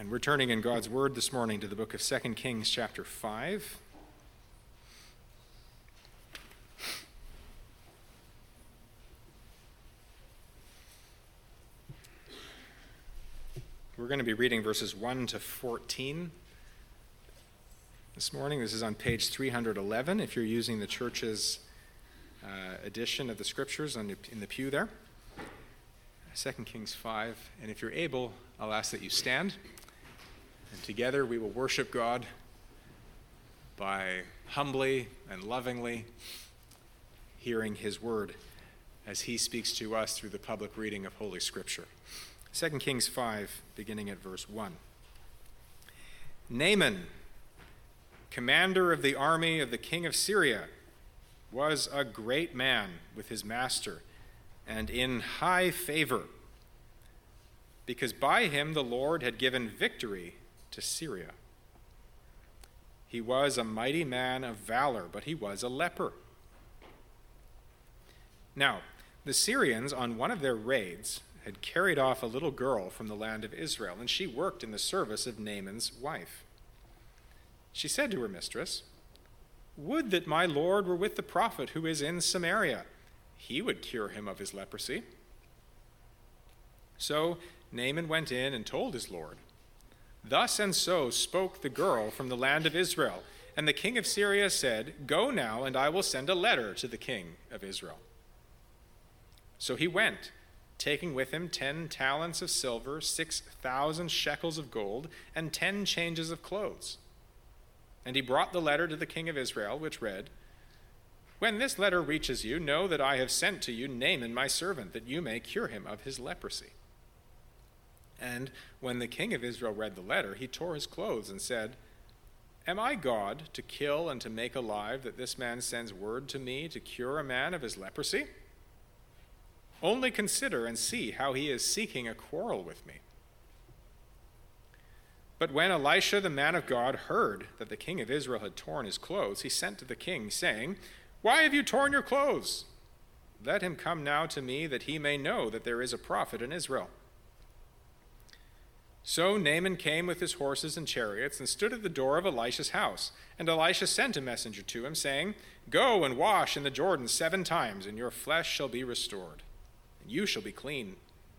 And we're turning in God's Word this morning to the book of 2 Kings chapter 5. We're going to be reading verses 1 to 14 this morning. This is on page 311 if you're using the church's edition of the Scriptures in the pew there. 2 Kings 5. And if you're able, I'll ask that you stand. And together we will worship God by humbly and lovingly hearing his word as he speaks to us through the public reading of Holy Scripture. 2 Kings 5, beginning at verse 1. Naaman, commander of the army of the king of Syria, was a great man with his master and in high favor, because by him the Lord had given victory to Syria. He was a mighty man of valor, but he was a leper. Now, the Syrians, on one of their raids, had carried off a little girl from the land of Israel, and she worked in the service of Naaman's wife. She said to her mistress, "Would that my Lord were with the prophet who is in Samaria. He would cure him of his leprosy." So Naaman went in and told his Lord. Thus and so spoke the girl from the land of Israel. And the king of Syria said, "Go now, and I will send a letter to the king of Israel." So he went, taking with him 10 talents of silver, 6,000 shekels of gold, and 10 changes of clothes. And he brought the letter to the king of Israel, which read, "When this letter reaches you, know that I have sent to you Naaman my servant, that you may cure him of his leprosy." And when the king of Israel read the letter, he tore his clothes and said, "Am I God to kill and to make alive, that this man sends word to me to cure a man of his leprosy? Only consider and see how he is seeking a quarrel with me." But when Elisha the man of God heard that the king of Israel had torn his clothes, he sent to the king, saying, "Why have you torn your clothes? Let him come now to me, that he may know that there is a prophet in Israel." So Naaman came with his horses and chariots and stood at the door of Elisha's house. And Elisha sent a messenger to him, saying, "Go and wash in the Jordan 7 times, and your flesh shall be restored, and you shall be clean."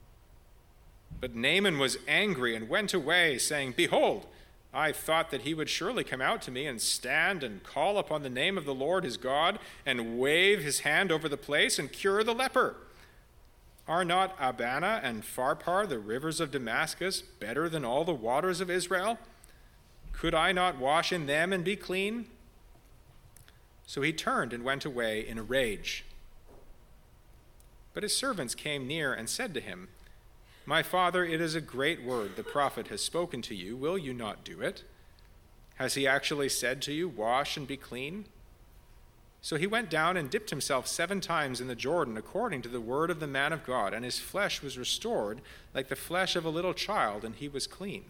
But Naaman was angry and went away, saying, "Behold, I thought that he would surely come out to me and stand and call upon the name of the Lord his God and wave his hand over the place and cure the leper. Are not Abana and Pharpar, the rivers of Damascus, better than all the waters of Israel? Could I not wash in them and be clean?" So he turned and went away in a rage. But his servants came near and said to him, "My father, it is a great word the prophet has spoken to you. Will you not do it? Has he actually said to you, 'Wash and be clean'?" So he went down and dipped himself 7 times in the Jordan, according to the word of the man of God, and his flesh was restored like the flesh of a little child, and he was clean.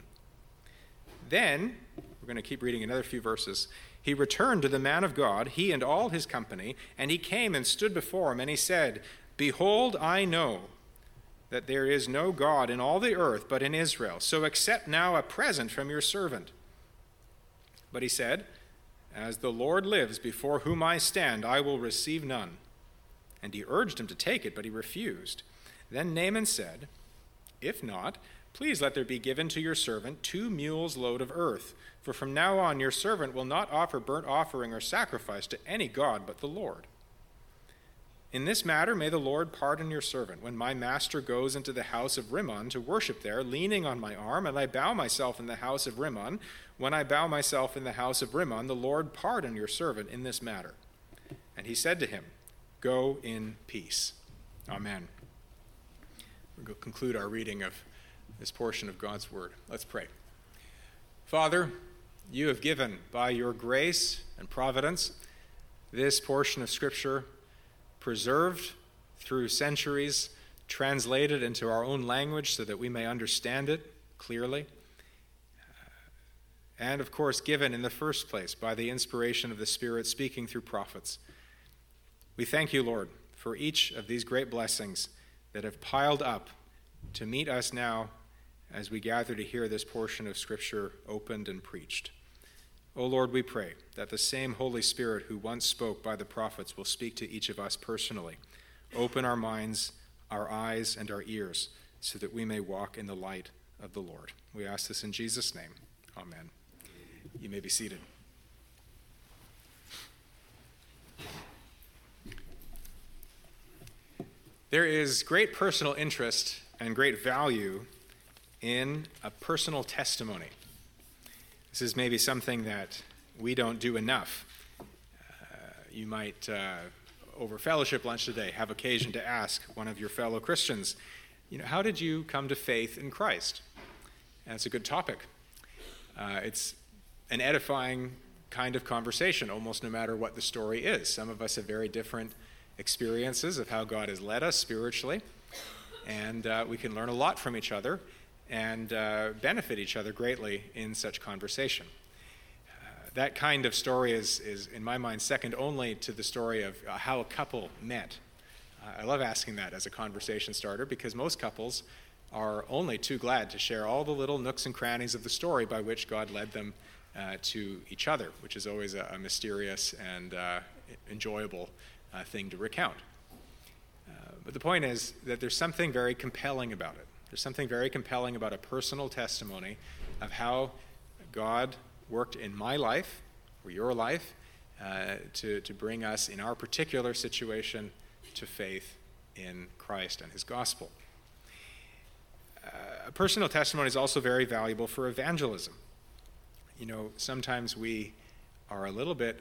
Then, we're going to keep reading another few verses, he returned to the man of God, he and all his company, and he came and stood before him, and he said, "Behold, I know that there is no God in all the earth but in Israel, so accept now a present from your servant." But he said, "As the Lord lives, before whom I stand, I will receive none." And he urged him to take it, but he refused. Then Naaman said, "If not, please let there be given to your servant 2 mules' load of earth, for from now on your servant will not offer burnt offering or sacrifice to any god but the Lord. In this matter may the Lord pardon your servant. When my master goes into the house of Rimmon to worship there, leaning on my arm, and I bow myself in the house of Rimmon, when I bow myself in the house of Rimmon, the Lord pardon your servant in this matter." And he said to him, "Go in peace." Amen. We'll conclude our reading of this portion of God's word. Let's pray. Father, you have given by your grace and providence this portion of Scripture preserved through centuries, translated into our own language so that we may understand it clearly, and of course given in the first place by the inspiration of the Spirit speaking through prophets. We thank you, Lord, for each of these great blessings that have piled up to meet us now as we gather to hear this portion of Scripture opened and preached. O Lord, we pray that the same Holy Spirit who once spoke by the prophets will speak to each of us personally. Open our minds, our eyes, and our ears, so that we may walk in the light of the Lord. We ask this in Jesus' name. Amen. You may be seated. There is great personal interest and great value in a personal testimony. This is maybe something that we don't do enough. You might, over fellowship lunch today, have occasion to ask one of your fellow Christians, how did you come to faith in Christ? And it's a good topic. It's an edifying kind of conversation, almost no matter what the story is. Some of us have very different experiences of how God has led us spiritually, and we can learn a lot from each other and benefit each other greatly in such conversation. That kind of story is, in my mind, second only to the story of how a couple met. I love asking that as a conversation starter because most couples are only too glad to share all the little nooks and crannies of the story by which God led them to each other, which is always a mysterious and enjoyable thing to recount. But the point is that there's something very compelling about it. There's something very compelling about a personal testimony of how God worked in my life or your life to bring us in our particular situation to faith in Christ and his gospel. A personal testimony is also very valuable for evangelism. Sometimes we are a little bit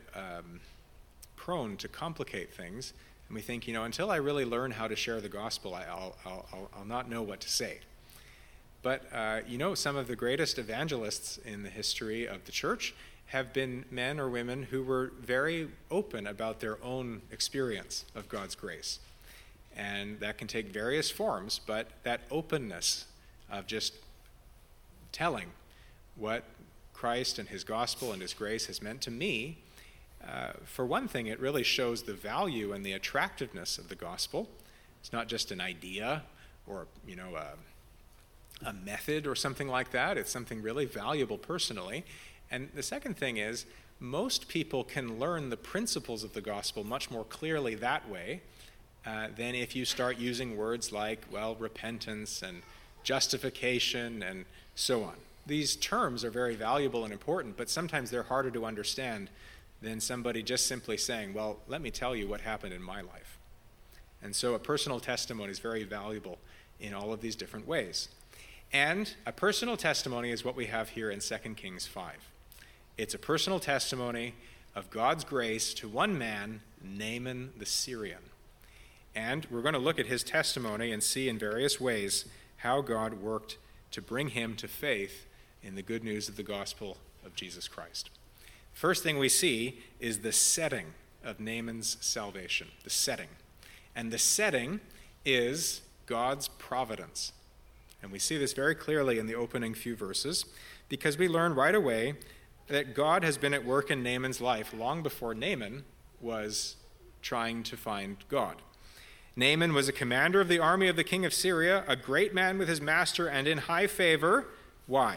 prone to complicate things, and we think, until I really learn how to share the gospel, I'll not know what to say. But, some of the greatest evangelists in the history of the church have been men or women who were very open about their own experience of God's grace. And that can take various forms, but that openness of just telling what Christ and his gospel and his grace has meant to me, for one thing, it really shows the value and the attractiveness of the gospel. It's not just an idea or, a method or something like that. It's something really valuable personally. And the second thing is, most people can learn the principles of the gospel much more clearly that way than if you start using words like, repentance and justification and so on. These terms are very valuable and important, but sometimes they're harder to understand than somebody just simply saying, let me tell you what happened in my life. And so a personal testimony is very valuable in all of these different ways. And a personal testimony is what we have here in 2 Kings 5. It's a personal testimony of God's grace to one man, Naaman the Syrian. And we're going to look at his testimony and see in various ways how God worked to bring him to faith in the good news of the gospel of Jesus Christ. First thing we see is the setting of Naaman's salvation, the setting. And the setting is God's providence. And we see this very clearly in the opening few verses because we learn right away that God has been at work in Naaman's life long before Naaman was trying to find God. Naaman was a commander of the army of the king of Syria, a great man with his master and in high favor. Why?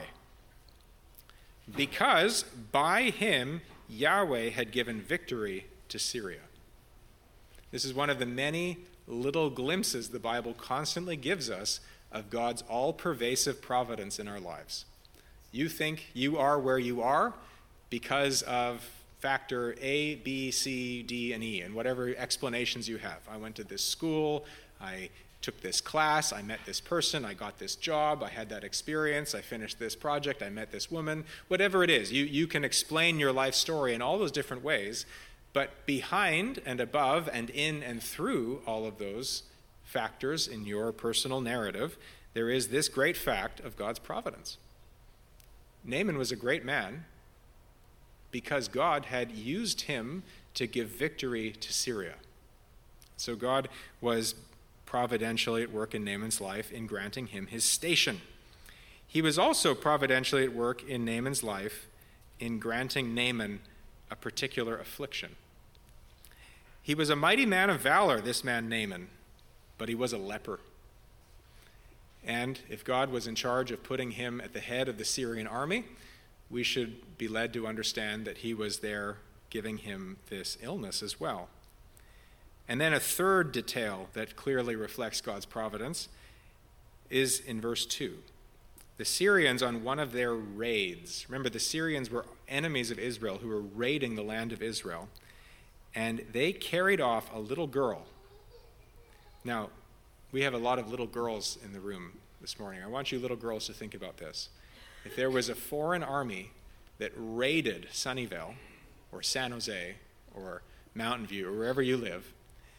Because by him Yahweh had given victory to Syria. This is one of the many little glimpses the Bible constantly gives us of God's all-pervasive providence in our lives. You think you are where you are because of factor A, B, C, D, and E, and whatever explanations you have. I went to this school, I took this class, I met this person, I got this job, I had that experience, I finished this project, I met this woman. Whatever it is, you can explain your life story in all those different ways, but behind and above and in and through all of those factors in your personal narrative, there is this great fact of God's providence. Naaman was a great man because God had used him to give victory to Syria. So God was providentially at work in Naaman's life in granting him his station. He was also providentially at work in Naaman's life in granting Naaman a particular affliction. He was a mighty man of valor, this man Naaman, but he was a leper. And if God was in charge of putting him at the head of the Syrian army, we should be led to understand that he was there giving him this illness as well. And then a third detail that clearly reflects God's providence is in verse 2. The Syrians, on one of their raids, remember the Syrians were enemies of Israel who were raiding the land of Israel, and they carried off a little girl. Now, we have a lot of little girls in the room this morning. I want you little girls to think about this. If there was a foreign army that raided Sunnyvale or San Jose or Mountain View or wherever you live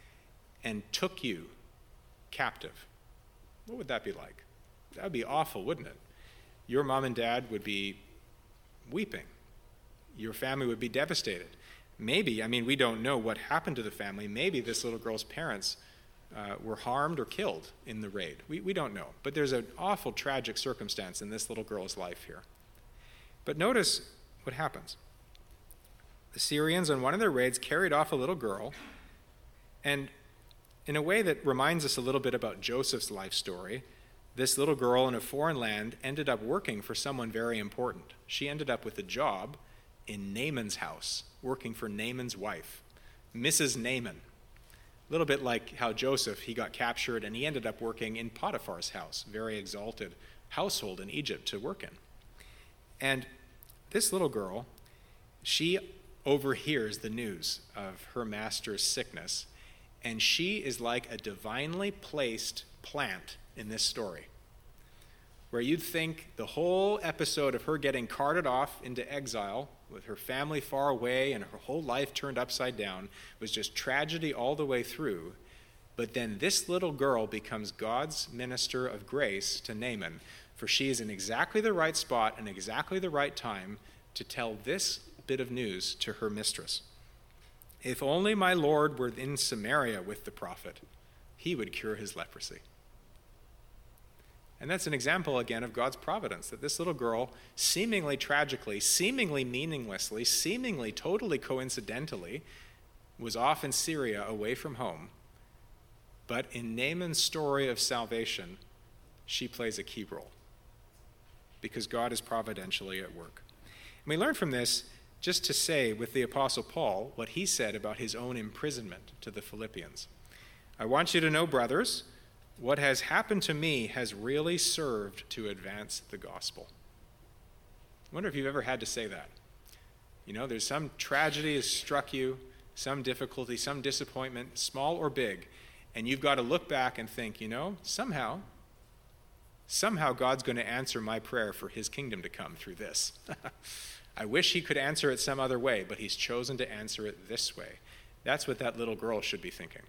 and took you captive, what would that be like? That would be awful, wouldn't it? Your mom and dad would be weeping. Your family would be devastated. Maybe, we don't know what happened to the family. Maybe this little girl's parents were harmed or killed in the raid. We don't know. But there's an awful tragic circumstance in this little girl's life here. But notice what happens. The Syrians on one of their raids carried off a little girl, and in a way that reminds us a little bit about Joseph's life story, this little girl in a foreign land ended up working for someone very important. She ended up with a job in Naaman's house, working for Naaman's wife, Mrs. Naaman. A little bit like how Joseph, he got captured and he ended up working in Potiphar's house, very exalted household in Egypt to work in. And this little girl, she overhears the news of her master's sickness, and she is like a divinely placed plant in this story, where you'd think the whole episode of her getting carted off into exile with her family far away and her whole life turned upside down was just tragedy all the way through. But then this little girl becomes God's minister of grace to Naaman, for she is in exactly the right spot and exactly the right time to tell this bit of news to her mistress. If only my Lord were in Samaria with the prophet, he would cure his leprosy. And that's an example, again, of God's providence, that this little girl, seemingly tragically, seemingly meaninglessly, seemingly totally coincidentally, was off in Syria away from home. But in Naaman's story of salvation, she plays a key role, because God is providentially at work. And we learn from this just to say with the Apostle Paul what he said about his own imprisonment to the Philippians. I want you to know, brothers, what has happened to me has really served to advance the gospel. I wonder if you've ever had to say that. There's some tragedy has struck you, some difficulty, some disappointment, small or big, and you've got to look back and think, somehow God's going to answer my prayer for his kingdom to come through this. I wish he could answer it some other way, but he's chosen to answer it this way. That's what that little girl should be thinking.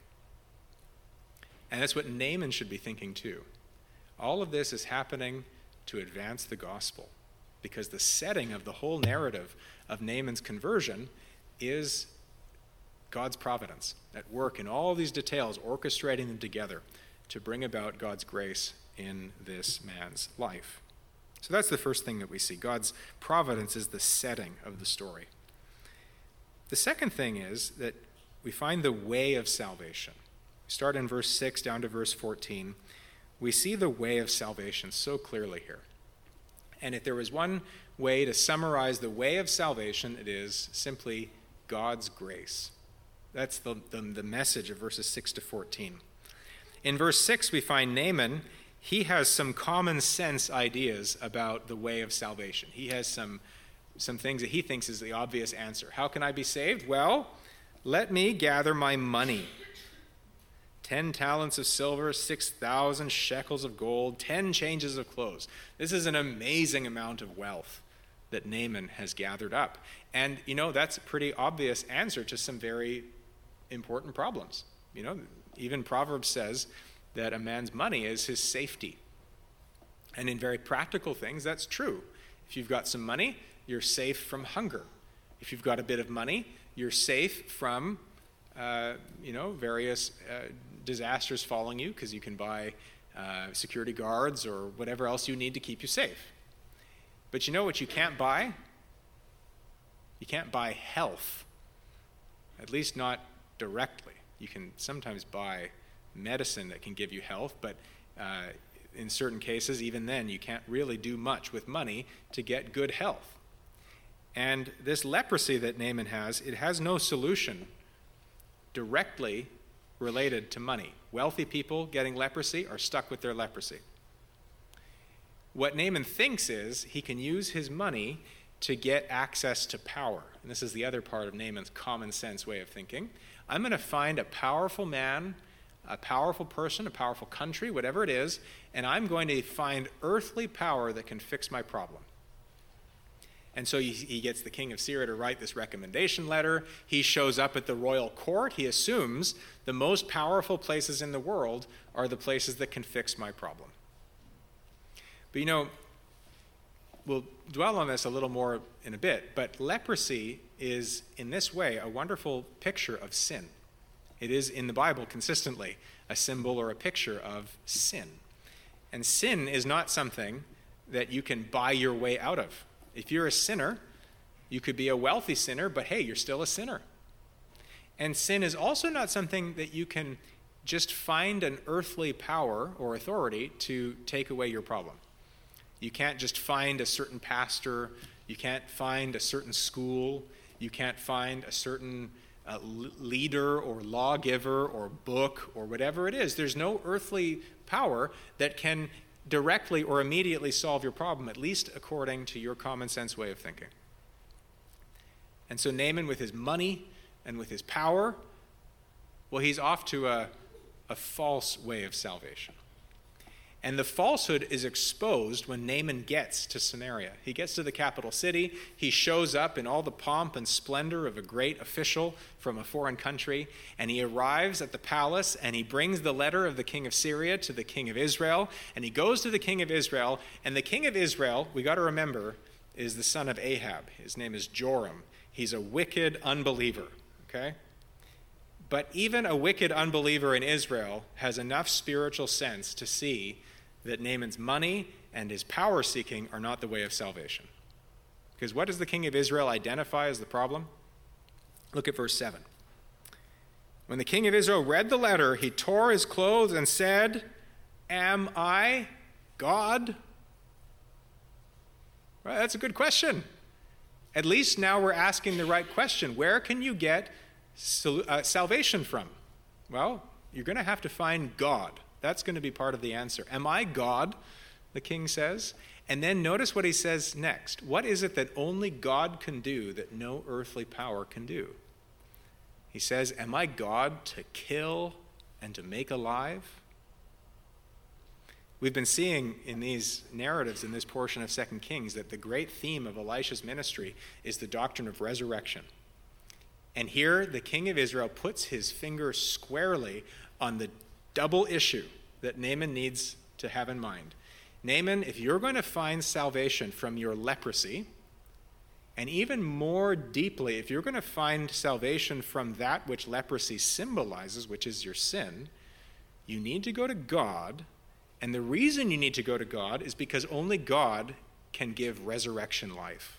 And that's what Naaman should be thinking too. All of this is happening to advance the gospel, because the setting of the whole narrative of Naaman's conversion is God's providence at work in all these details, orchestrating them together to bring about God's grace in this man's life. So that's the first thing that we see. God's providence is the setting of the story. The second thing is that we find the way of salvation. We start in verse 6 down to verse 14. We see the way of salvation so clearly here. And if there was one way to summarize the way of salvation, it is simply God's grace. That's the message of verses 6 to 14. In verse 6, we find Naaman. He has some common sense ideas about the way of salvation. He has some things that he thinks is the obvious answer. How can I be saved? Well, let me gather my money. 10 talents of silver, 6,000 shekels of gold, 10 changes of clothes. This is an amazing amount of wealth that Naaman has gathered up. And, that's a pretty obvious answer to some very important problems. Even Proverbs says that a man's money is his safety. And in very practical things, that's true. If you've got some money, you're safe from hunger. If you've got a bit of money, you're safe from, various disasters following you, because you can buy security guards or whatever else you need to keep you safe. But you know what you can't buy? You can't buy health, at least not directly. You can sometimes buy medicine that can give you health, but in certain cases, even then, you can't really do much with money to get good health. And this leprosy that Naaman has, it has no solution directly related to money. Wealthy people getting leprosy are stuck with their leprosy. What Naaman thinks is he can use his money to get access to power. And this is the other part of Naaman's common sense way of thinking. I'm going to find a powerful man, a powerful person, a powerful country, whatever it is, and I'm going to find earthly power that can fix my problem. And so he gets the king of Syria to write this recommendation letter. He shows up at the royal court. He assumes the most powerful places in the world are the places that can fix my problem. But we'll dwell on this a little more in a bit, but leprosy is, in this way, a wonderful picture of sin. It is, in the Bible, consistently a symbol or a picture of sin. And sin is not something that you can buy your way out of. If you're a sinner, you could be a wealthy sinner, but hey, you're still a sinner. And sin is also not something that you can just find an earthly power or authority to take away your problem. You can't just find a certain pastor. You can't find a certain school. You can't find a certain leader or lawgiver or book or whatever it is. There's no earthly power that can directly or immediately solve your problem, at least according to your common sense way of thinking. And so Naaman, with his money and with his power, well, he's off to a false way of salvation. And the falsehood is exposed when Naaman gets to Samaria. He gets to the capital city. He shows up in all the pomp and splendor of a great official from a foreign country. And he arrives at the palace, and he brings the letter of the king of Syria to the king of Israel. And he goes to the king of Israel. And the king of Israel, we got to remember, is the son of Ahab. His name is Joram. He's a wicked unbeliever, okay? But even a wicked unbeliever in Israel has enough spiritual sense to see that Naaman's money and his power seeking are not the way of salvation. Because what does the king of Israel identify as the problem? Look at verse 7. When the king of Israel read the letter, he tore his clothes and said, "Am I God?" Well, that's a good question. At least now we're asking the right question. Where can you get salvation from? Well, you're going to have to find God. That's going to be part of the answer. Am I God? The king says. And then notice what he says next. What is it that only God can do that no earthly power can do? He says, am I God to kill and to make alive? We've been seeing in these narratives in this portion of 2 Kings that the great theme of Elisha's ministry is the doctrine of resurrection. And here the king of Israel puts his finger squarely on the double issue that Naaman needs to have in mind. Naaman, if you're going to find salvation from your leprosy, and even more deeply, if you're going to find salvation from that which leprosy symbolizes, which is your sin, you need to go to God. And the reason you need to go to God is because only God can give resurrection life.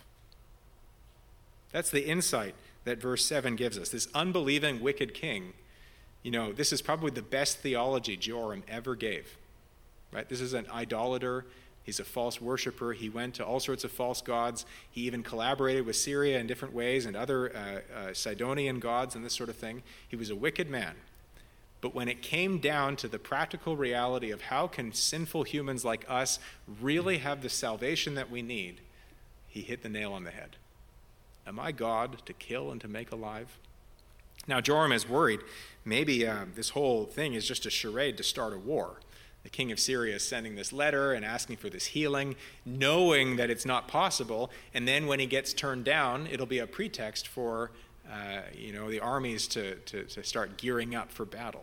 That's the insight that verse 7 gives us. This unbelieving, wicked king, this is probably the best theology Joram ever gave. Right? This is an idolater. He's a false worshiper. He went to all sorts of false gods. He even collaborated with Syria in different ways and other Sidonian gods and this sort of thing. He was a wicked man. But when it came down to the practical reality of how can sinful humans like us really have the salvation that we need, he hit the nail on the head. Am I God to kill and to make alive? Now, Joram is worried. Maybe this whole thing is just a charade to start a war. The king of Syria is sending this letter and asking for this healing, knowing that it's not possible. And then when he gets turned down, it'll be a pretext for the armies to start gearing up for battle.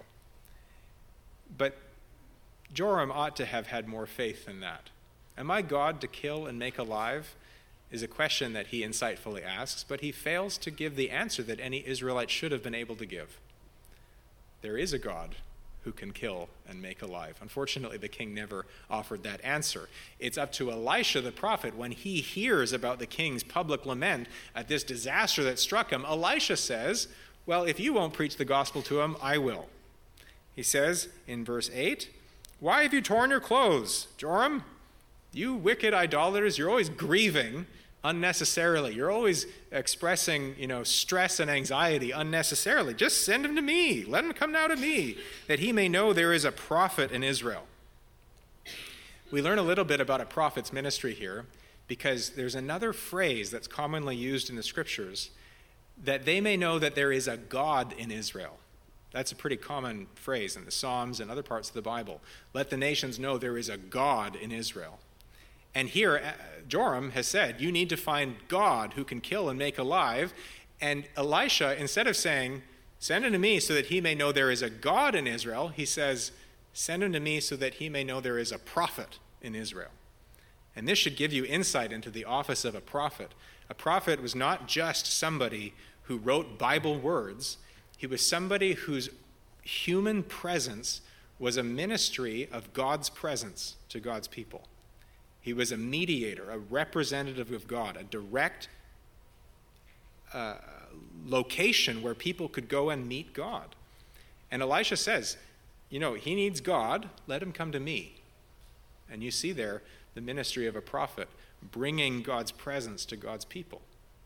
But Joram ought to have had more faith than that. Am I God to kill and make alive? Is a question that he insightfully asks, but he fails to give the answer that any Israelite should have been able to give. There is a God who can kill and make alive. Unfortunately, the king never offered that answer. It's up to Elisha the prophet, when he hears about the king's public lament at this disaster that struck him, Elisha says, well, if you won't preach the gospel to him, I will. He says in verse 8, Why have you torn your clothes, Joram? You wicked idolaters, you're always grieving unnecessarily. You're always expressing, stress and anxiety unnecessarily. Just send him to me. Let him come now to me, that he may know there is a prophet in Israel. We learn a little bit about a prophet's ministry here because there's another phrase that's commonly used in the scriptures, that they may know that there is a God in Israel. That's a pretty common phrase in the Psalms and other parts of the Bible. Let the nations know there is a God in Israel. And here, Joram has said, you need to find God who can kill and make alive. And Elisha, instead of saying, send him to me so that he may know there is a God in Israel, he says, send him to me so that he may know there is a prophet in Israel. And this should give you insight into the office of a prophet. A prophet was not just somebody who wrote Bible words. He was somebody whose human presence was a ministry of God's presence to God's people. He was a mediator, a representative of God, a direct location where people could go and meet God. And Elisha says, he needs God, let him come to me. And you see there the ministry of a prophet, bringing God's presence to God's people.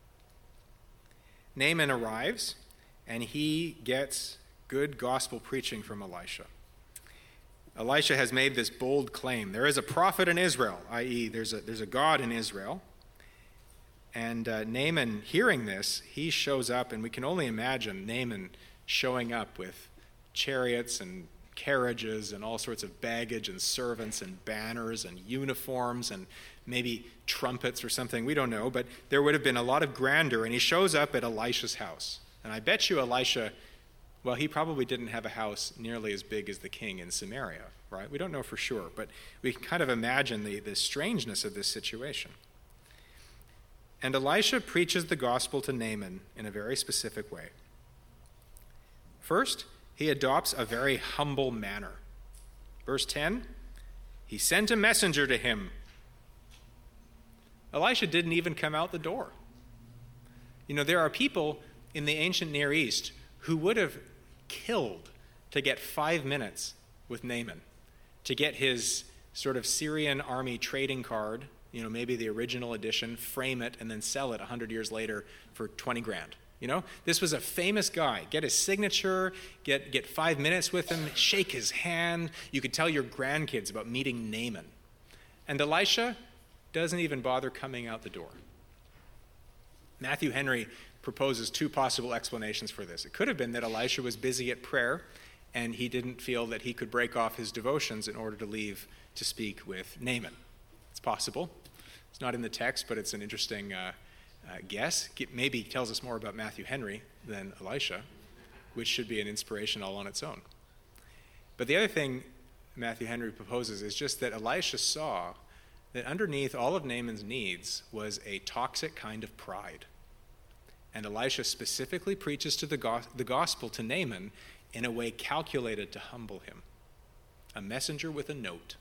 Naaman arrives, and he gets good gospel preaching from Elisha. Elisha has made this bold claim. There is a prophet in Israel, i.e., there's a God in Israel. And Naaman, hearing this, he shows up, and we can only imagine Naaman showing up with chariots and carriages and all sorts of baggage and servants and banners and uniforms and maybe trumpets or something. We don't know, but there would have been a lot of grandeur. And he shows up at Elisha's house. And I bet you Elisha, well, he probably didn't have a house nearly as big as the king in Samaria, right? We don't know for sure, but we can kind of imagine the strangeness of this situation. And Elisha preaches the gospel to Naaman in a very specific way. First, he adopts a very humble manner. Verse 10, he sent a messenger to him. Elisha didn't even come out the door. There are people in the ancient Near East who would have killed to get 5 minutes with Naaman, to get his sort of Syrian army trading card, maybe the original edition, frame it, and then sell it 100 years later for 20 grand. This was a famous guy. Get his signature, get 5 minutes with him, shake his hand. You could tell your grandkids about meeting Naaman. And Elisha doesn't even bother coming out the door. Matthew Henry proposes two possible explanations for this. It could have been that Elisha was busy at prayer and he didn't feel that he could break off his devotions in order to leave to speak with Naaman. It's possible. It's not in the text, but it's an interesting guess. Maybe tells us more about Matthew Henry than Elisha, which should be an inspiration all on its own. But the other thing Matthew Henry proposes is just that Elisha saw that underneath all of Naaman's needs was a toxic kind of pride. And Elisha specifically preaches to the gospel to Naaman in a way calculated to humble him. A messenger with a note.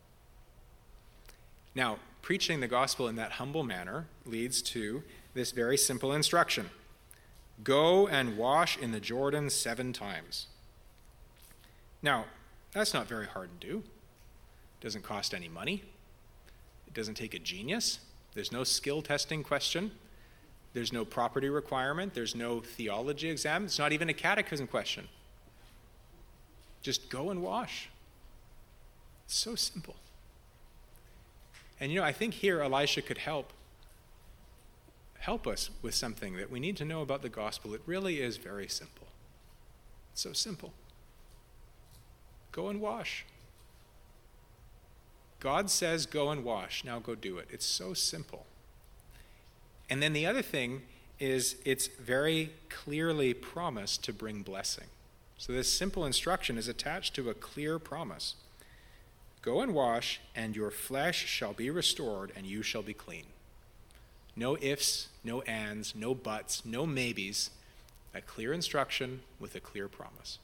Now, preaching the gospel in that humble manner leads to this very simple instruction. Go and wash in the Jordan 7 times. Now, that's not very hard to do. It doesn't cost any money. It doesn't take a genius. There's no skill testing question. There's no property requirement. There's no theology exam. It's not even a catechism question. Just go and wash. It's so simple. And I think here Elisha could help us with something that we need to know about the gospel. It really is very simple. It's so simple. Go and wash. God says go and wash. Now go do it. It's so simple. And then the other thing is it's very clearly promised to bring blessing. So this simple instruction is attached to a clear promise. Go and wash, and your flesh shall be restored, and you shall be clean. No ifs, no ands, no buts, no maybes. A clear instruction with a clear promise.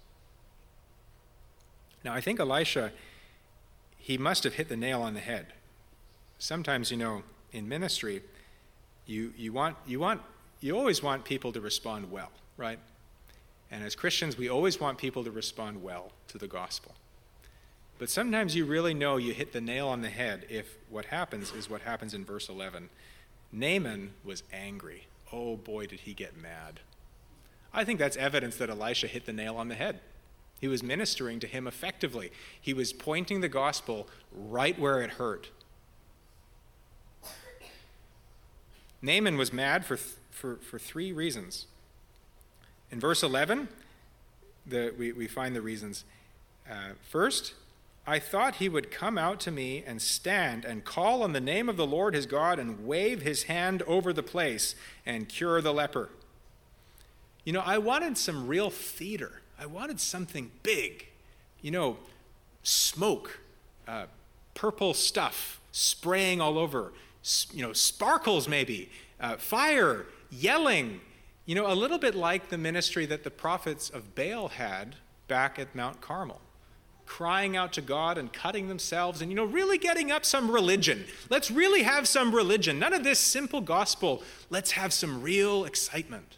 Now, I think Elisha, he must have hit the nail on the head. Sometimes, in ministry, you always want people to respond well, right? And as Christians, we always want people to respond well to the gospel. But sometimes you really know you hit the nail on the head if what happens is what happens in verse 11. Naaman was angry. Oh boy, did he get mad. I think that's evidence that Elisha hit the nail on the head. He was ministering to him effectively. He was pointing the gospel right where it hurt. Naaman was mad for 3 reasons. In verse 11, we find the reasons. First, I thought he would come out to me and stand and call on the name of the Lord his God and wave his hand over the place and cure the leper. You know, I wanted some real theater. I wanted something big. You know, smoke, purple stuff spraying all over, sparkles maybe, fire, yelling. You know, a little bit like the ministry that the prophets of Baal had back at Mount Carmel, crying out to God and cutting themselves and, really getting up some religion. Let's really have some religion. None of this simple gospel. Let's have some real excitement.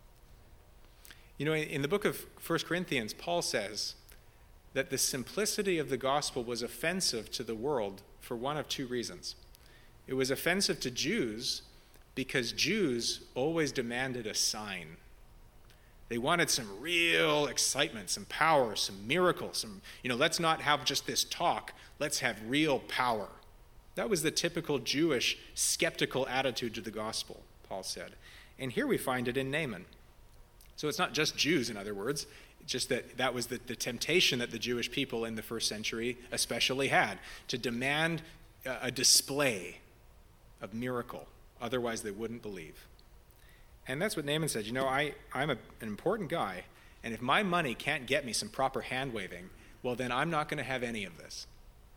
In the book of 1 Corinthians, Paul says that the simplicity of the gospel was offensive to the world for one of 2 reasons. It was offensive to Jews because Jews always demanded a sign. They wanted some real excitement, some power, some miracles, let's not have just this talk, let's have real power. That was the typical Jewish skeptical attitude to the gospel, Paul said. And here we find it in Naaman. So it's not just Jews, in other words, just that was the temptation that the Jewish people in the first century especially had, to demand a display of miracle. Otherwise, they wouldn't believe. And that's what Naaman said. I'm an important guy, and if my money can't get me some proper hand-waving, well, then I'm not going to have any of this.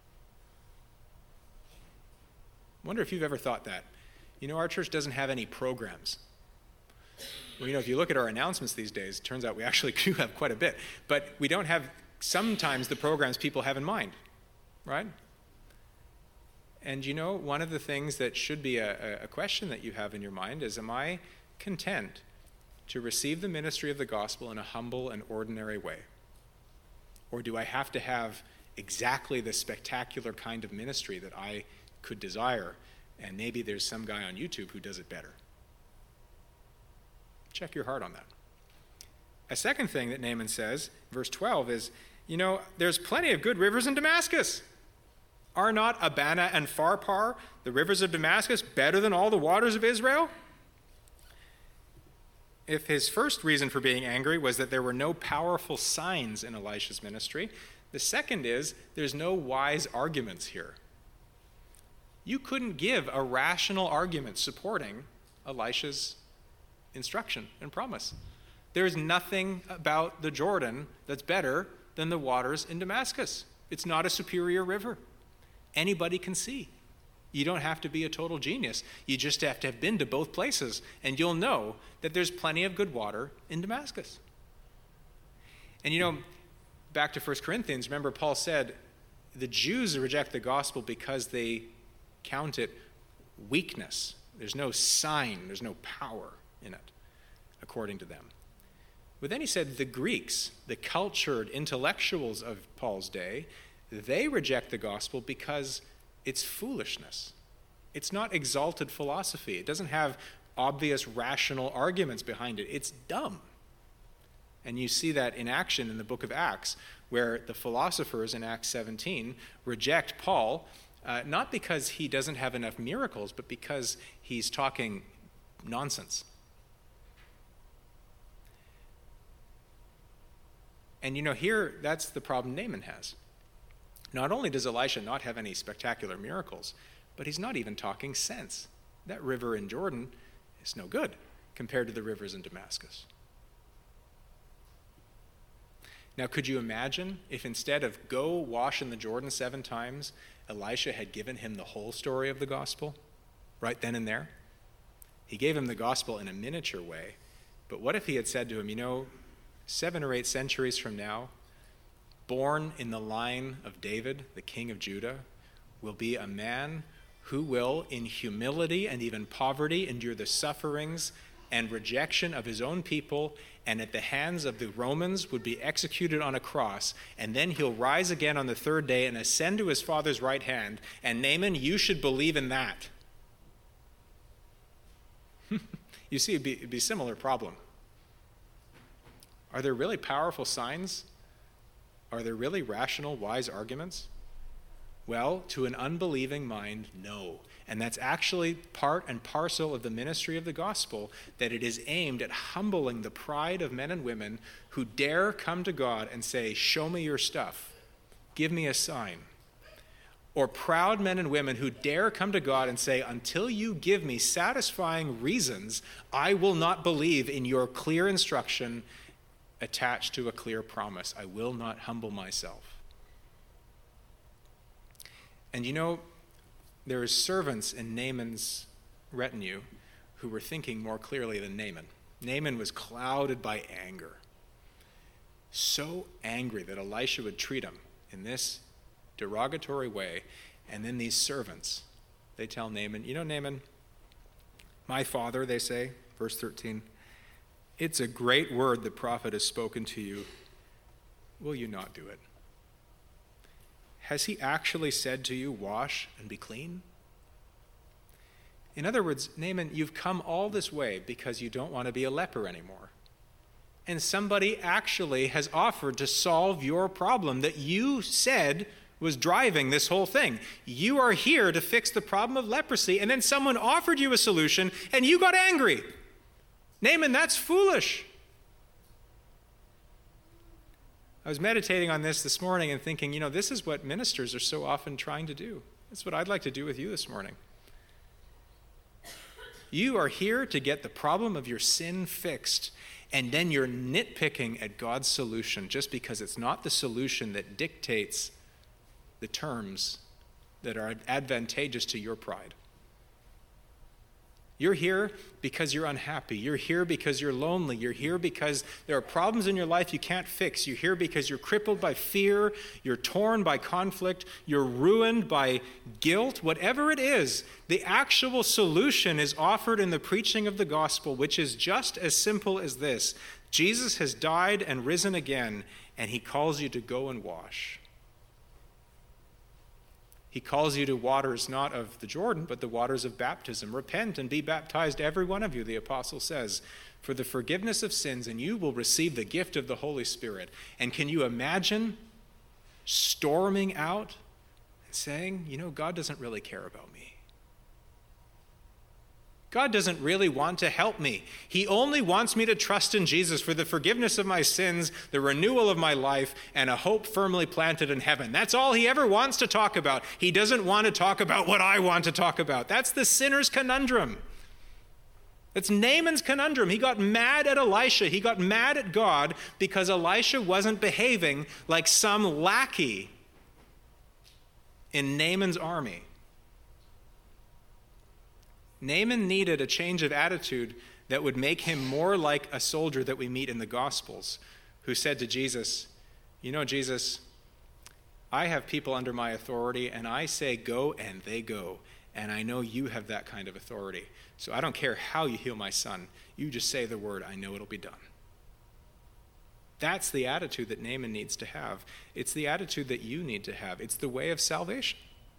I wonder if you've ever thought that. Our church doesn't have any programs. Well, if you look at our announcements these days, it turns out we actually do have quite a bit. But we don't have sometimes the programs people have in mind, right? And one of the things that should be a question that you have in your mind is, am I content to receive the ministry of the gospel in a humble and ordinary way? Or do I have to have exactly the spectacular kind of ministry that I could desire, and maybe there's some guy on YouTube who does it better? Check your heart on that. A second thing that Naaman says, verse 12, is, there's plenty of good rivers in Damascus. Are not Abana and Pharpar, the rivers of Damascus, better than all the waters of Israel? If his first reason for being angry was that there were no powerful signs in Elisha's ministry, the second is there's no wise arguments here. You couldn't give a rational argument supporting Elisha's instruction and promise. There's nothing about the Jordan that's better than the waters in Damascus. It's not a superior river. Anybody can see. You don't have to be a total genius. You just have to have been to both places, and you'll know that there's plenty of good water in Damascus. And back to 1 Corinthians, remember Paul said the Jews reject the gospel because they count it weakness. There's no sign, there's no power in it, according to them. But then he said the Greeks, the cultured intellectuals of Paul's day, they reject the gospel because it's foolishness. It's not exalted philosophy. It doesn't have obvious rational arguments behind it. It's dumb. And you see that in action in the book of Acts, where the philosophers in Acts 17 reject Paul, not because he doesn't have enough miracles, but because he's talking nonsense. And here, that's the problem Naaman has. Not only does Elisha not have any spectacular miracles, but he's not even talking sense. That river in Jordan is no good compared to the rivers in Damascus. Now, could you imagine if instead of go wash in the Jordan 7 times, Elisha had given him the whole story of the gospel right then and there? He gave him the gospel in a miniature way, but what if he had said to him, 7 or 8 centuries from now, born in the line of David, the king of Judah, will be a man who will, in humility and even poverty, endure the sufferings and rejection of his own people, and at the hands of the Romans would be executed on a cross, and then he'll rise again on the third day and ascend to his Father's right hand. And Naaman, you should believe in that. You see, it'd be a similar problem. Are there really powerful signs? Are there really rational, wise arguments? Well, to an unbelieving mind, no. And that's actually part and parcel of the ministry of the gospel, that it is aimed at humbling the pride of men and women who dare come to God and say, show me your stuff, give me a sign. Or proud men and women who dare come to God and say, until you give me satisfying reasons, I will not believe in your clear instruction attached to a clear promise. I will not humble myself. And you know, there are servants in Naaman's retinue who were thinking more clearly than Naaman. Naaman was clouded by anger. So angry that Elisha would treat him in this derogatory way. And then these servants, they tell Naaman, you know, Naaman, my father, they say, verse 13, it's a great word the prophet has spoken to you. Will you not do it? Has he actually said to you, wash and be clean? In other words, Naaman, you've come all this way because you don't want to be a leper anymore. And somebody actually has offered to solve your problem that you said was driving this whole thing. You are here to fix the problem of leprosy, and then someone offered you a solution, and you got angry. Naaman, that's foolish. I was meditating on this morning and thinking, you know, this is what ministers are so often trying to do. That's what I'd like to do with you this morning. You are here to get the problem of your sin fixed, and then you're nitpicking at God's solution just because it's not the solution that dictates the terms that are advantageous to your pride. You're here because you're unhappy. You're here because you're lonely. You're here because there are problems in your life you can't fix. You're here because you're crippled by fear. You're torn by conflict. You're ruined by guilt. Whatever it is, the actual solution is offered in the preaching of the gospel, which is just as simple as this. Jesus has died and risen again, and he calls you to go and wash. He calls you to waters not of the Jordan, but the waters of baptism. Repent and be baptized, every one of you, the apostle says, for the forgiveness of sins, and you will receive the gift of the Holy Spirit. And can you imagine storming out and saying, you know, God doesn't really care about me. God doesn't really want to help me. He only wants me to trust in Jesus for the forgiveness of my sins, the renewal of my life, and a hope firmly planted in heaven. That's all he ever wants to talk about. He doesn't want to talk about what I want to talk about. That's the sinner's conundrum. It's Naaman's conundrum. He got mad at Elisha. He got mad at God because Elisha wasn't behaving like some lackey in Naaman's army. Naaman needed a change of attitude that would make him more like a soldier that we meet in the Gospels, who said to Jesus, you know, Jesus, I have people under my authority, and I say go, and they go. And I know you have that kind of authority. So I don't care how you heal my son. You just say the word. I know it'll be done. That's the attitude that Naaman needs to have. It's the attitude that you need to have. It's the way of salvation.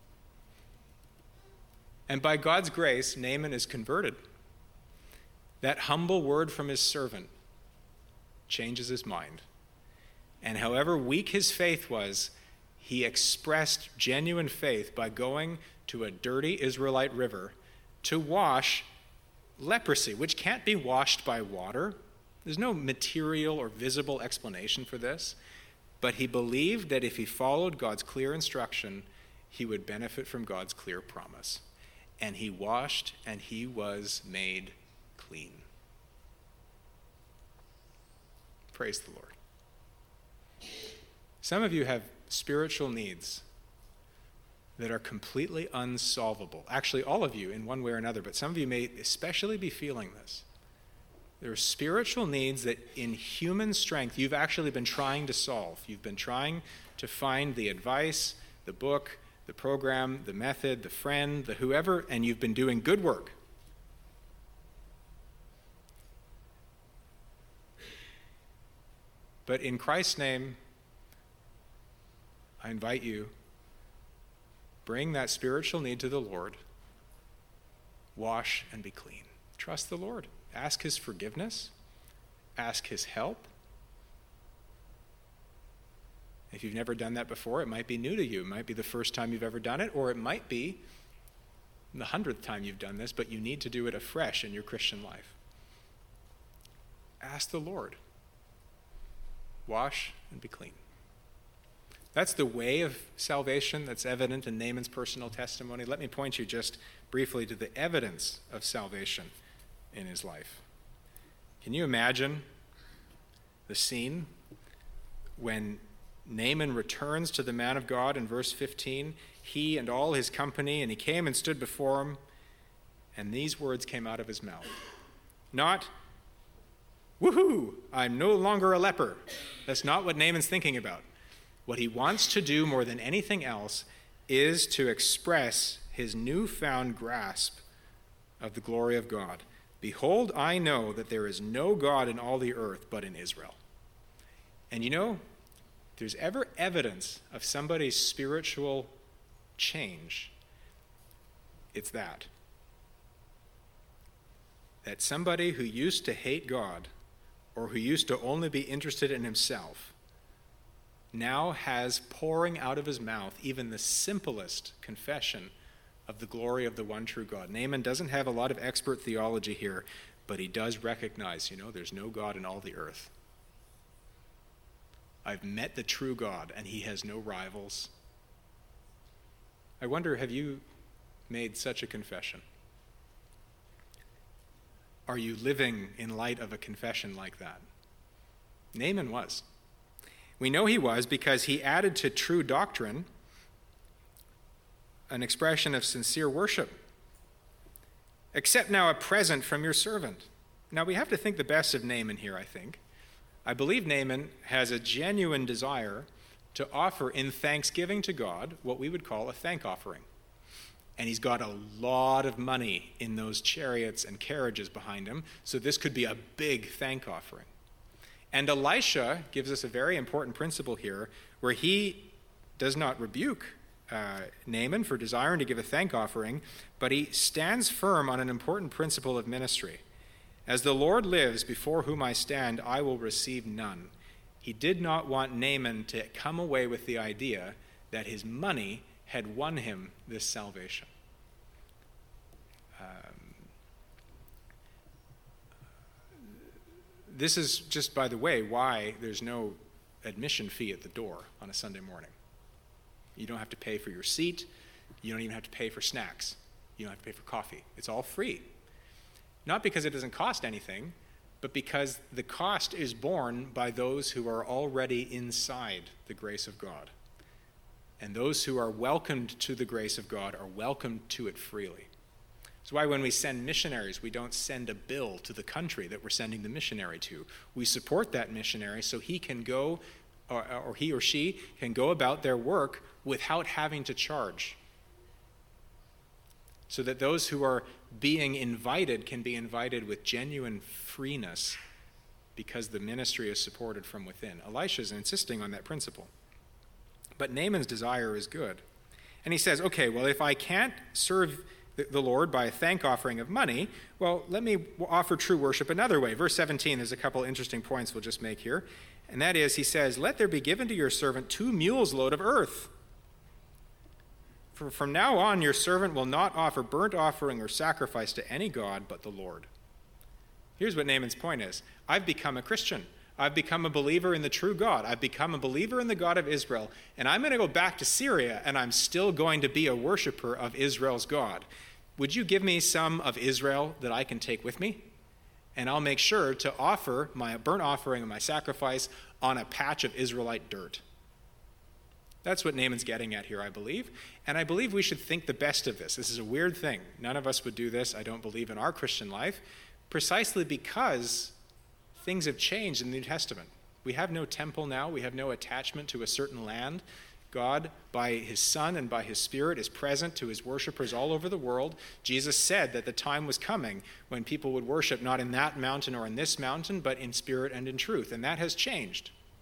And by God's grace, Naaman is converted. That humble word from his servant changes his mind. And however weak his faith was, he expressed genuine faith by going to a dirty Israelite river to wash leprosy, which can't be washed by water. There's no material or visible explanation for this. But he believed that if he followed God's clear instruction, he would benefit from God's clear promise. And he washed, and he was made clean. Praise the Lord. Some of you have spiritual needs that are completely unsolvable. Actually, all of you in one way or another, but some of you may especially be feeling this. There are spiritual needs that in human strength you've actually been trying to solve. You've been trying to find the advice, the book, the program, the method, the friend, the whoever, and you've been doing good work. But in Christ's name, I invite you, bring that spiritual need to the Lord. Wash and be clean. Trust the Lord. Ask his forgiveness. Ask his help. If you've never done that before, it might be new to you. It might be the first time you've ever done it, or it might be the 100th time you've done this, but you need to do it afresh in your Christian life. Ask the Lord. Wash and be clean. That's the way of salvation that's evident in Naaman's personal testimony. Let me point you just briefly to the evidence of salvation in his life. Can you imagine the scene when Naaman returns to the man of God in verse 15, he and all his company, and he came and stood before him, and these words came out of his mouth. Not, "Woohoo, I'm no longer a leper." That's not what Naaman's thinking about. What he wants to do more than anything else is to express his newfound grasp of the glory of God. "Behold, I know that there is no God in all the earth but in Israel." And you know, if there's ever evidence of somebody's spiritual change, it's that. That somebody who used to hate God or who used to only be interested in himself now has pouring out of his mouth even the simplest confession of the glory of the one true God. Naaman doesn't have a lot of expert theology here, but he does recognize, there's no God in all the earth. I've met the true God, and he has no rivals. I wonder, have you made such a confession? Are you living in light of a confession like that? Naaman was. We know he was because he added to true doctrine an expression of sincere worship. "Accept now a present from your servant." Now we have to think the best of Naaman here, I think. I believe Naaman has a genuine desire to offer in thanksgiving to God what we would call a thank offering. And he's got a lot of money in those chariots and carriages behind him, so this could be a big thank offering. And Elisha gives us a very important principle here, where he does not rebuke Naaman for desiring to give a thank offering, but he stands firm on an important principle of ministry. "As the Lord lives, before whom I stand, I will receive none." He did not want Naaman to come away with the idea that his money had won him this salvation. This is just, by the way, why there's no admission fee at the door on a Sunday morning. You don't have to pay for your seat. You don't even have to pay for snacks. You don't have to pay for coffee. It's all free. Not because it doesn't cost anything, but because the cost is borne by those who are already inside the grace of God. And those who are welcomed to the grace of God are welcomed to it freely. That's why when we send missionaries, we don't send a bill to the country that we're sending the missionary to. We support that missionary so he can go, or he or she can go about their work without having to charge. So that those who are being invited can be invited with genuine freeness because the ministry is supported from within. Elisha is insisting on that principle. But Naaman's desire is good. And he says, okay, well, if I can't serve the Lord by a thank offering of money, well, let me offer true worship another way. Verse 17, there's a couple interesting points we'll just make here. And that is, he says, "Let there be given to your servant 2 mules' load of earth. For from now on your servant will not offer burnt offering or sacrifice to any god but the Lord." Here's what Naaman's point is. I've become a Christian. I've become a believer in the true God. I've become a believer in the God of Israel. And I'm going to go back to Syria, and I'm still going to be a worshiper of Israel's God. Would you give me some of Israel that I can take with me? And I'll make sure to offer my burnt offering and my sacrifice on a patch of Israelite dirt. That's what Naaman's getting at here, I believe. And I believe we should think the best of this. This is a weird thing. None of us would do this, I don't believe, in our Christian life, precisely because things have changed in the New Testament. We have no temple now. We have no attachment to a certain land. God, by his Son and by his Spirit, is present to his worshipers all over the world. Jesus said that the time was coming when people would worship not in that mountain or in this mountain, but in spirit and in truth. And that has changed.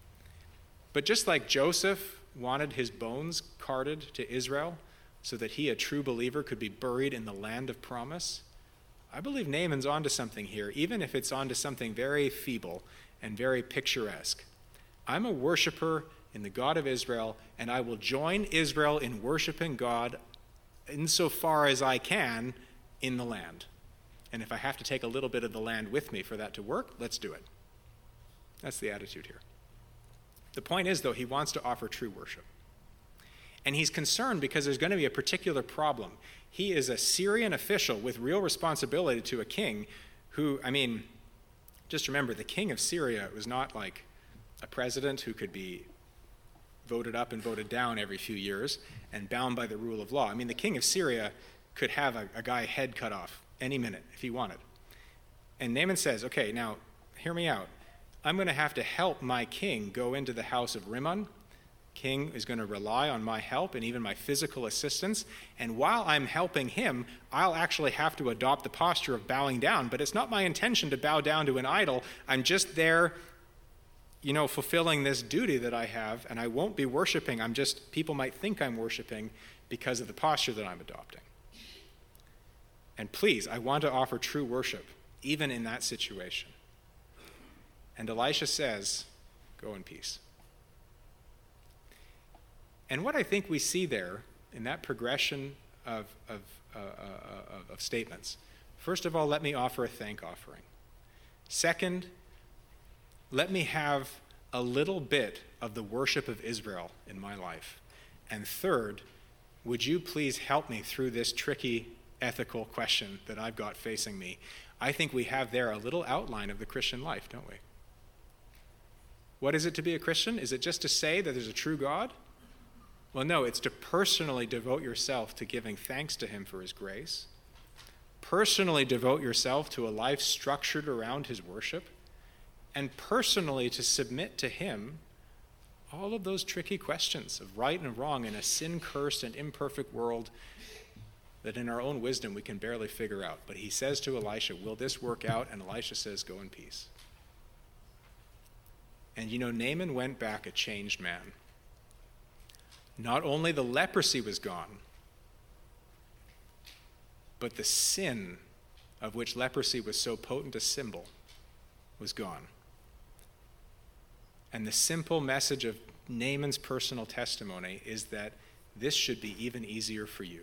But just like Joseph wanted his bones carted to Israel so that he, a true believer, could be buried in the land of promise, I believe Naaman's onto something here, even if it's onto something very feeble and very picturesque. I'm a worshiper in the God of Israel, and I will join Israel in worshiping God insofar as I can in the land. And if I have to take a little bit of the land with me for that to work, let's do it. That's the attitude here. The point is, though, he wants to offer true worship. And he's concerned because there's going to be a particular problem. He is a Syrian official with real responsibility to a king who, just remember, the king of Syria was not like a president who could be voted up and voted down every few years and bound by the rule of law. The king of Syria could have a guy head cut off any minute if he wanted. And Naaman says, okay, now hear me out. I'm going to have to help my king go into the house of Rimmon. King is going to rely on my help and even my physical assistance. And while I'm helping him, I'll actually have to adopt the posture of bowing down. But it's not my intention to bow down to an idol. I'm just there, fulfilling this duty that I have, and I won't be worshiping. People might think I'm worshiping because of the posture that I'm adopting. And please, I want to offer true worship, even in that situation. And Elisha says, go in peace. And what I think we see there in that progression of statements, first of all, let me offer a thank offering. Second, let me have a little bit of the worship of Israel in my life. And third, would you please help me through this tricky ethical question that I've got facing me? I think we have there a little outline of the Christian life, don't we? What is it to be a Christian? Is it just to say that there's a true God? Well, no, it's to personally devote yourself to giving thanks to him for his grace, personally devote yourself to a life structured around his worship, and personally to submit to him all of those tricky questions of right and wrong in a sin-cursed and imperfect world that in our own wisdom we can barely figure out. But he says to Elisha, will this work out? And Elisha says, go in peace. And Naaman went back a changed man. Not only the leprosy was gone, but the sin of which leprosy was so potent a symbol was gone. And the simple message of Naaman's personal testimony is that this should be even easier for you.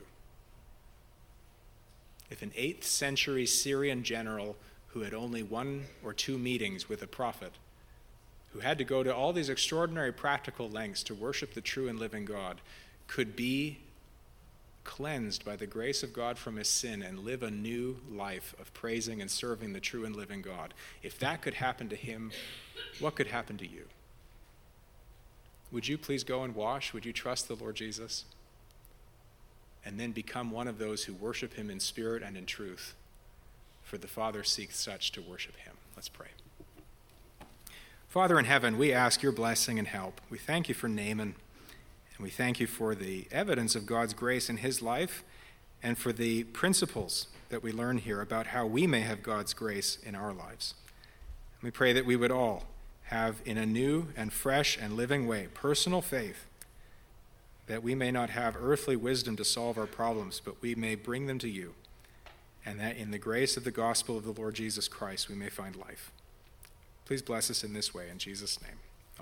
If an 8th century Syrian general who had only 1 or 2 meetings with a prophet, who had to go to all these extraordinary practical lengths to worship the true and living God, could be cleansed by the grace of God from his sin and live a new life of praising and serving the true and living God. If that could happen to him, what could happen to you? Would you please go and wash? Would you trust the Lord Jesus? And then become one of those who worship him in spirit and in truth, for the Father seeks such to worship him. Let's pray. Father in heaven, we ask your blessing and help. We thank you for Naaman, and we thank you for the evidence of God's grace in his life and for the principles that we learn here about how we may have God's grace in our lives. We pray that we would all have, in a new and fresh and living way, personal faith, that we may not have earthly wisdom to solve our problems, but we may bring them to you, and that in the grace of the gospel of the Lord Jesus Christ we may find life. Please bless us in this way, in Jesus' name.